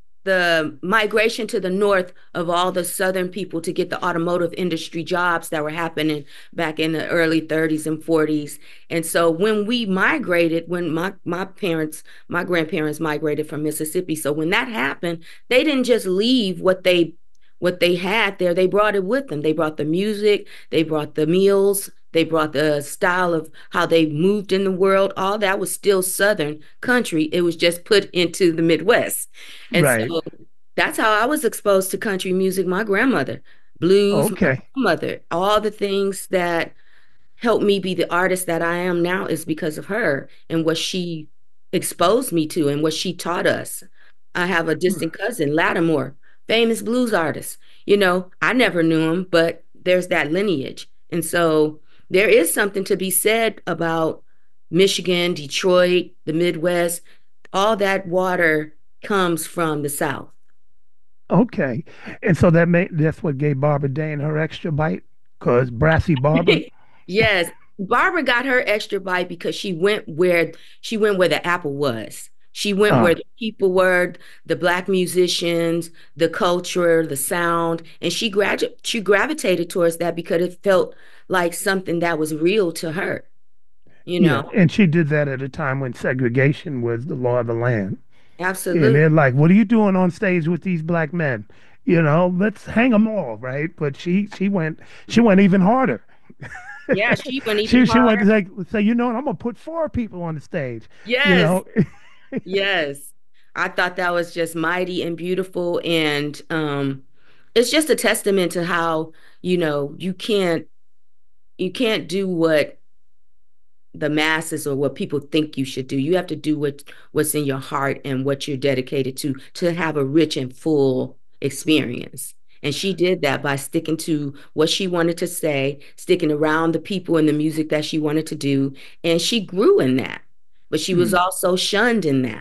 the migration to the north of all the southern people to get the automotive industry jobs that were happening back in the early thirties and forties. And so when we migrated, when my my parents, my grandparents migrated from Mississippi, so when that happened, they didn't just leave what they what they had there. They brought it with them. They brought the music, they brought the meals, they brought the style of how they moved in the world. All that was still Southern country. It was just put into the Midwest. And Right. so that's how I was exposed to country music. My grandmother, blues, my Okay. mother, all the things that helped me be the artist that I am now is because of her and what she exposed me to and what she taught us. I have a distant cousin, Lattimore, famous blues artist. You know, I never knew him, but there's that lineage. And so there is something to be said about Michigan, Detroit, the Midwest. All that water comes from the South. Okay. And so that made that's what gave Barbara Dane her extra bite, because Brassy Barbara. Yes, Barbara got her extra bite because she went where she went where the apple was. She went Uh, where the people were, the black musicians, the culture, the sound, and she gradu she gravitated towards that because it felt like something that was real to her, you yeah. know. And she did that at a time when segregation was the law of the land. And Absolutely. they're like, "What are you doing on stage with these black men? You know, let's hang them all, right?" But she she went she went even harder. Yeah, she went even She she went to harder. like say, you know what, I'm gonna put four people on the stage. You Yes, know, yes. I thought that was just mighty and beautiful, and um, it's just a testament to how, you know, you can't you can't do what the masses or what people think you should do. You have to do what what's in your heart and what you're dedicated to to have a rich and full experience. And she did that by sticking to what she wanted to say, sticking around the people and the music that she wanted to do, and she grew in that. But she was Mm, also shunned in that.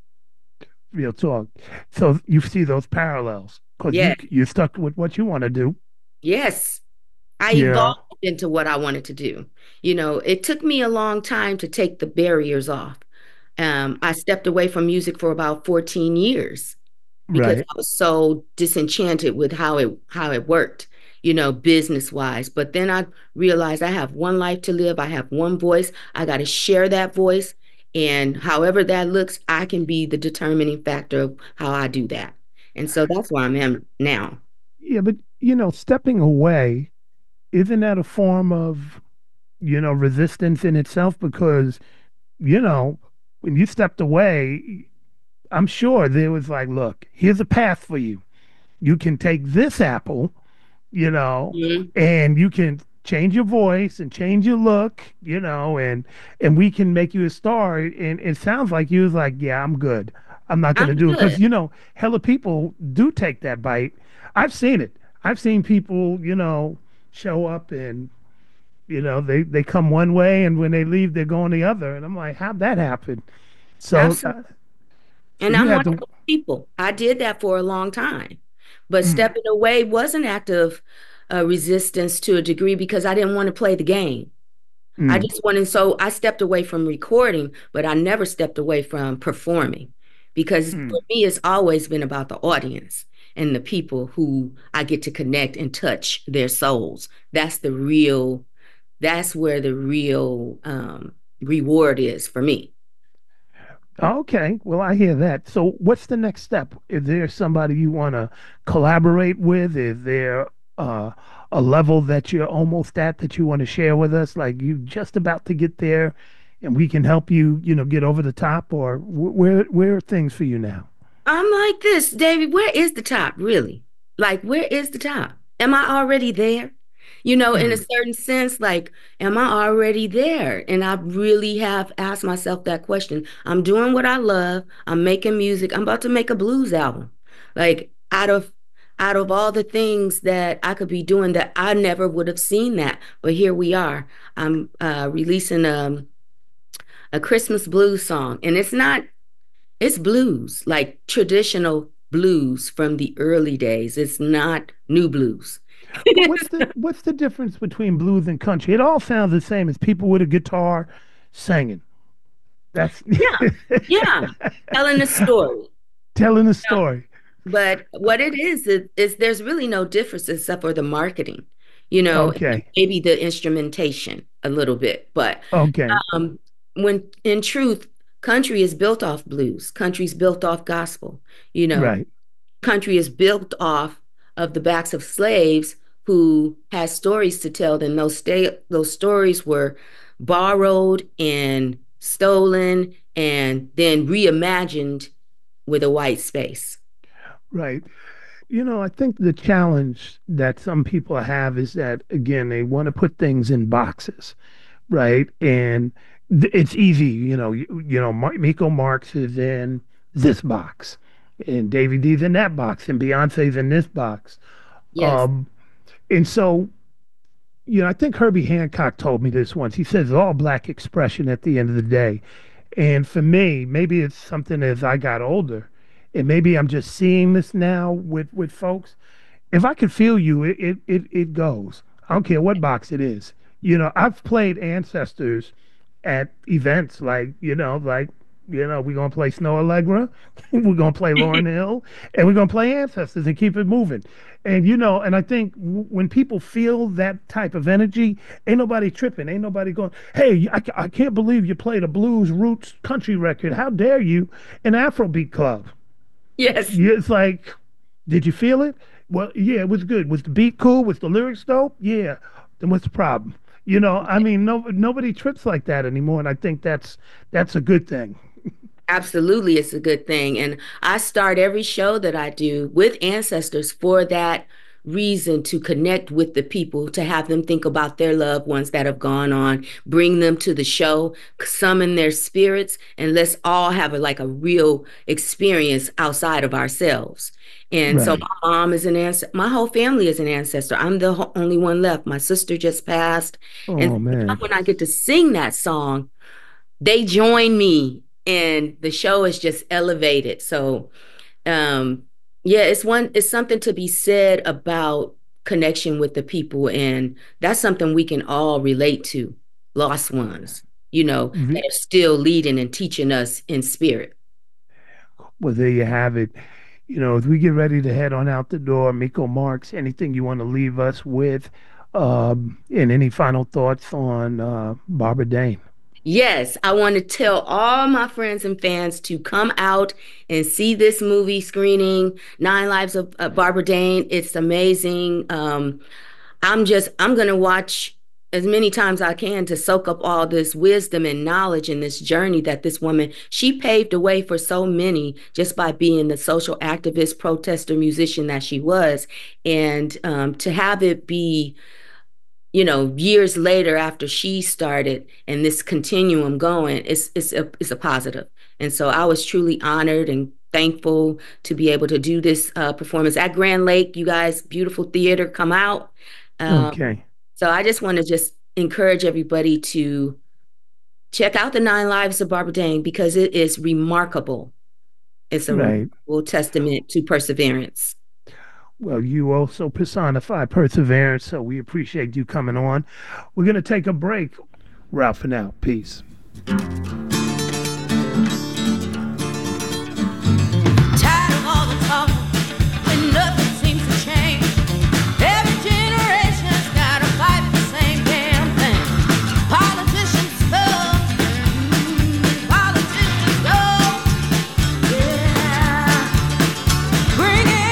real talk. So you see those parallels because you Yeah. you stuck with what you want to do. Yes. I You know, evolved into what I wanted to do. You know, it took me a long time to take the barriers off. Um, I stepped away from music for about fourteen years because right? I was so disenchanted with how it how it worked, you know, business wise. But then I realized I have one life to live. I have one voice. I got to share that voice. And however that looks, I can be the determining factor of how I do that. And so that's where I am now. Yeah, but you know, stepping away, isn't that a form of, you know, resistance in itself? Because, you know, when you stepped away, I'm sure there was like, look, here's a path for you. You can take this apple, you know, Mhm. and you can change your voice and change your look, you know, and and we can make you a star. And it sounds like you was like, yeah, I'm good. I'm not gonna I'm do it good. because you know, hella people do take that bite. I've seen it. I've seen people, you know, show up and you know they they come one way and when they leave they're going the other, and I'm like, how'd that happen? So, uh, Absolutely. so And you I'm one had of to. those people. I did that for a long time. But Mm, stepping away was an act of uh, resistance to a degree because I didn't want to play the game. I mm, just wanted, so I stepped away from recording, but I never stepped away from performing because mm. for me, it's always been about the audience and the people who I get to connect and touch their souls. That's the real, that's where the real um, reward is for me. Okay, well, I hear that. So, what's the next step? Is there somebody you want to collaborate with? Is there uh, a level that you're almost at that you want to share with us? Like you just about to get there, and we can help you, you know, get over the top. Or wh- where where are things for you now? I'm like this, David, where is the top really? Like, where is the top? Am I already there? You know, in a Mm, certain sense, like, am I already there? And I really have asked myself that question. I'm doing what I love. I'm making music. I'm about to make a blues album. Like, out of out of all the things that I could be doing that I never would have seen that. But here we are. I'm uh, releasing um, a Christmas blues song. And it's not it's blues, like traditional blues from the early days. It's not new blues. but what's the what's the difference between blues and country? It all sounds the same as people with a guitar singing. That's Yeah, yeah, telling a story. telling a Yeah. story. But what it is, is, is there's really no difference except for the marketing, you know, Okay, maybe the instrumentation a little bit. But okay, um, when in truth, country is built off blues, country's built off gospel, you know, right. country is built off of the backs of slaves who had stories to tell. And those sta- those stories were borrowed and stolen and then reimagined with a white space. Right. you know, I think the challenge that some people have is that, again, they want to put things in boxes, right? And th- it's easy, you know, you, you know, Mar- Miko Marks is in this box, and Davy D's in that box, and Beyonce's in this box. Yes. Um, and so, you know, I think Herbie Hancock told me this once. He says it's all black expression at the end of the day. And for me, maybe it's something as I got older, and maybe I'm just seeing this now with, with folks. If I can feel you, it, it it it goes. I don't care what box it is. You know, I've played Ancestors at events like, you know, like, you know, we're going to play Snow Allegra, we're going to play Lauryn Hill, and we're going to play Ancestors and keep it moving. And, you know, and I think w- when people feel that type of energy, ain't nobody tripping. Ain't nobody going, hey, I, I can't believe you played a blues roots country record. How dare you? An Afrobeat club. Yes. It's like, did you feel it? Well, yeah, it was good. Was the beat cool? Was the lyrics dope? Yeah. Then what's the problem? You know, I mean, no, nobody trips like that anymore. And I think that's that's a good thing. Absolutely, it's a good thing. And I start every show that I do with Ancestors for that reason, to connect with the people, to have them think about their loved ones that have gone on, bring them to the show, summon their spirits, and let's all have a, like a real experience outside of ourselves. And right. So my mom is an ancestor. My whole family is an ancestor. I'm the ho- only one left. My sister just passed. Oh, and man. When I get to sing that song, they join me. And the show is just elevated. So, um, yeah, it's one, it's something to be said about connection with the people. And that's something we can all relate to, lost ones, you know, mm-hmm. that are still leading and teaching us in spirit. Well, there you have it. You know, as we get ready to head on out the door, Miko Marks, anything you want to leave us with, um, and any final thoughts on uh, Barbara Dane? Yes, I want to tell all my friends and fans to come out and see this movie screening, Nine Lives of uh, Barbara Dane. It's amazing. Um, I'm just, I'm going to watch as many times I can to soak up all this wisdom and knowledge in this journey that this woman, she paved the way for so many just by being the social activist, protester, musician that she was. And um, to have it be, you know, years later after she started and this continuum going, it's it's a, it's a positive. And so I was truly honored and thankful to be able to do this uh, performance at Grand Lake. You guys, beautiful theater, come out. Um, okay. So I just want to just encourage everybody to check out the Nine Lives of Barbara Dane, because it is remarkable. It's a right. remarkable testament to perseverance. Well, you also personify perseverance, so we appreciate you coming on. We're going to take a break. We're out for now. Peace. Tired of all the talk when nothing seems to change. Every generation's got to fight for the same damn thing. Politicians come, politicians go. Yeah. Bring it.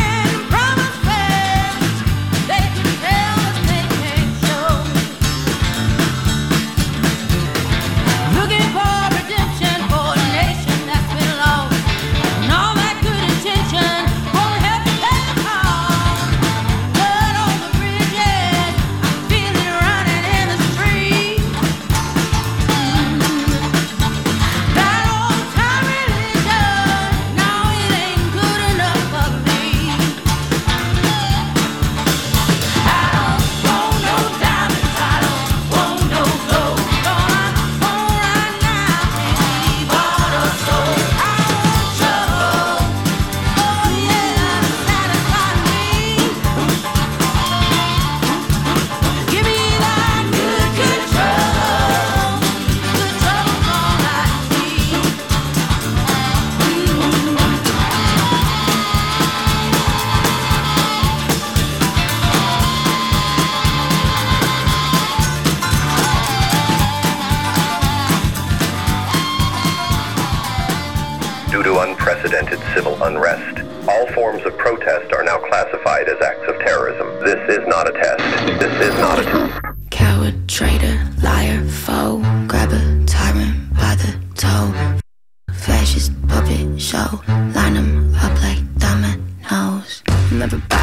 Unprecedented civil unrest. All forms of protest are now classified as acts of terrorism. This is not a test. This is not a test. Coward, traitor, liar, foe. Grab a tyrant by the toe. Fascist puppet show. Line them up like dominoes. Never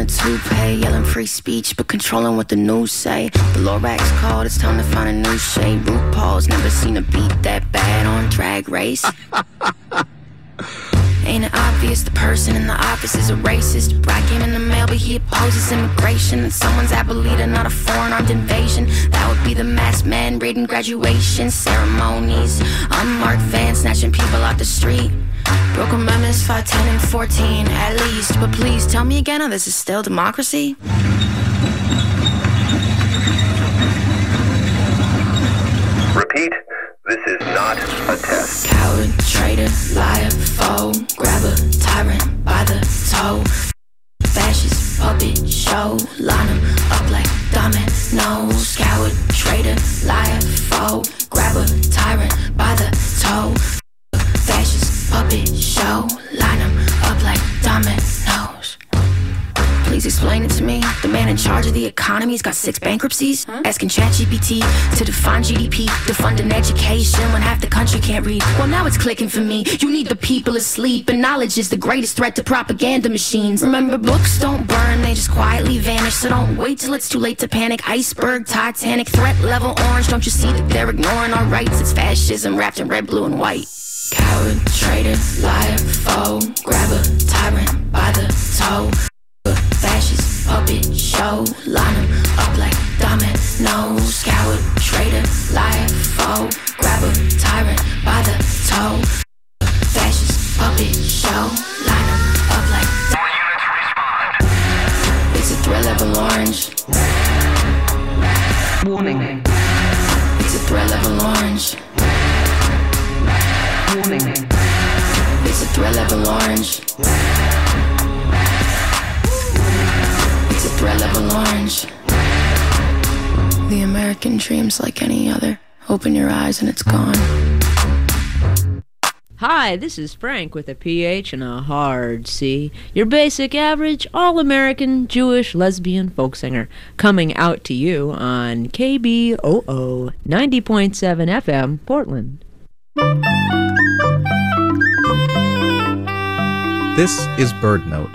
toupee, yelling free speech, but controlling what the news say. The Lorax called, it's time to find a new shade. RuPaul's never seen a beat that bad on Drag Race. Ain't it obvious the person in the office is a racist? Brat came in the mail, but he opposes immigration. And someone's Abuelita, not a foreign armed invasion. That would be the masked man raiding graduation ceremonies. Unmarked vans snatching people out the street. Broke amendments five, ten, and fourteen at least. But please tell me again how this is still democracy? Repeat, this is not a test. Coward, traitor, liar, foe. Grab a tyrant by the toe. Fascist puppet show. Line him up like dominoes. Coward, traitor, liar, foe. Grab a tyrant by the toe. Fascist puppet show. Line him up like dominoes. Please explain it to me. The man in charge of the economy's got six bankruptcies. Huh? Asking ChatGPT to define G D P, to fund an education when half the country can't read. Well, now it's clicking for me. You need the people asleep, and knowledge is the greatest threat to propaganda machines. Remember, books don't burn, they just quietly vanish. So don't wait till it's too late to panic. Iceberg, Titanic, threat level orange. Don't you see that they're ignoring our rights? It's fascism wrapped in red, blue, and white. Coward, traitor, liar, foe. Grab a tyrant by the toe. Fascist puppet show. Line him up like dominoes. Coward, traitor, liar, foe. Grab a tyrant by the toe. Fascist puppet show. Line him up like. All units respond. It's a threat level orange. Warning. It's a threat level orange. Warning. It's a threat level orange. It's a threat level orange. The American dream's like any other. Open your eyes and it's gone. Hi, this is Frank with a P H and a hard C. Your basic average, all-American, Jewish, lesbian folk singer. Coming out to you on K B O O ninety point seven F M, Portland. This is Bird Note.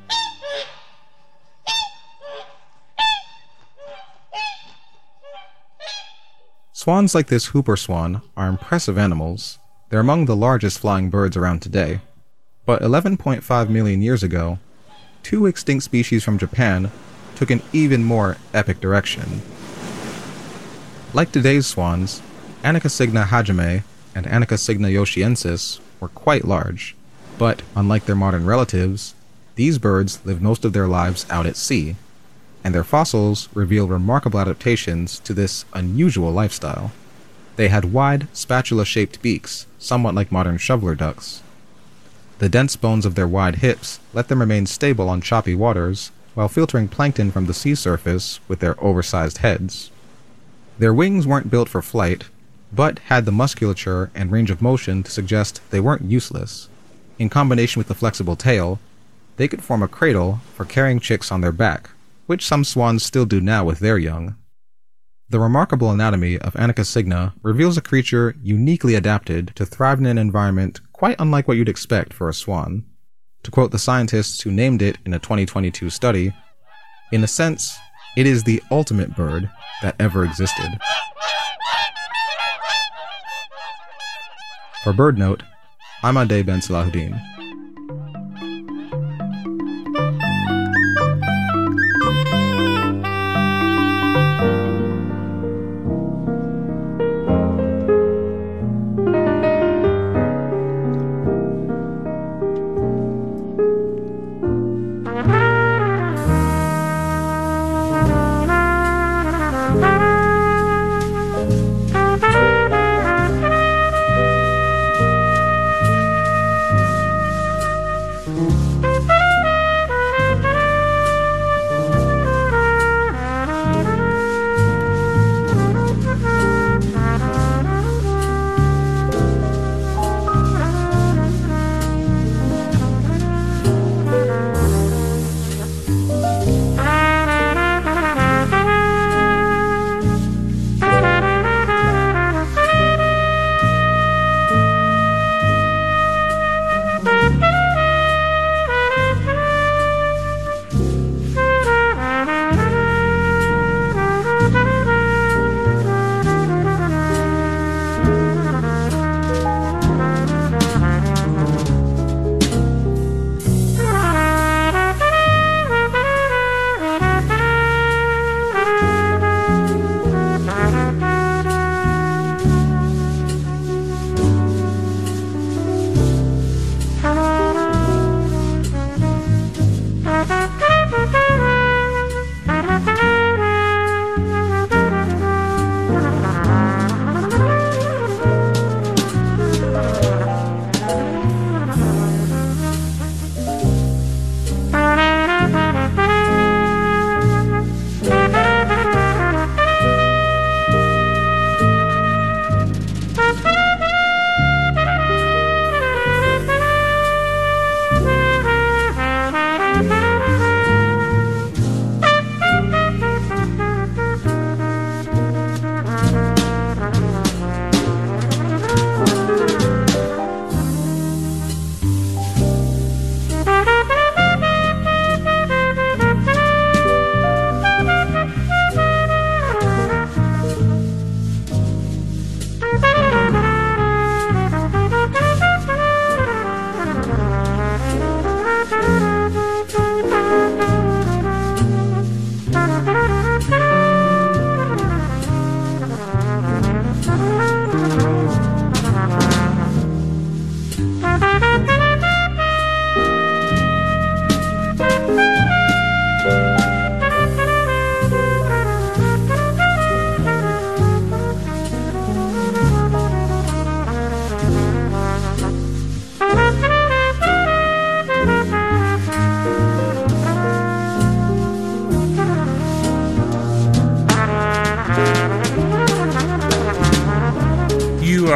Swans like this Hooper swan are impressive animals. They're among the largest flying birds around today. But eleven point five million years ago, two extinct species from Japan took an even more epic direction. Like today's swans, Anacasigna hajime and Anacasigna yoshiensis were quite large. But, unlike their modern relatives, these birds live most of their lives out at sea, and their fossils reveal remarkable adaptations to this unusual lifestyle. They had wide, spatula-shaped beaks, somewhat like modern shoveler ducks. The dense bones of their wide hips let them remain stable on choppy waters, while filtering plankton from the sea surface with their oversized heads. Their wings weren't built for flight, but had the musculature and range of motion to suggest they weren't useless. In combination with the flexible tail, they could form a cradle for carrying chicks on their back, which some swans still do now with their young. The remarkable anatomy of Anacasigna reveals a creature uniquely adapted to thrive in an environment quite unlike what you'd expect for a swan. To quote the scientists who named it in a twenty twenty-two study, "In a sense, it is the ultimate bird that ever existed." For Bird Note, I'm Ade Ben Salahuddin.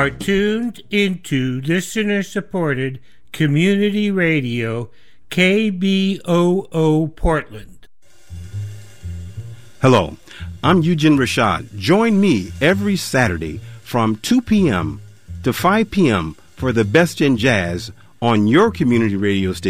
are tuned into listener-supported community radio, K B O O Portland. Hello, I'm Eugene Rashad. Join me every Saturday from two p.m. to five p.m. for the best in jazz on your community radio station.